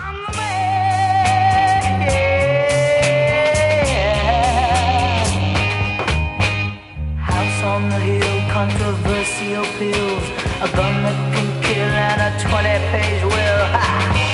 on the way. House on the hill, controversial pills, a gun that can kill and a 20-page will. Ha!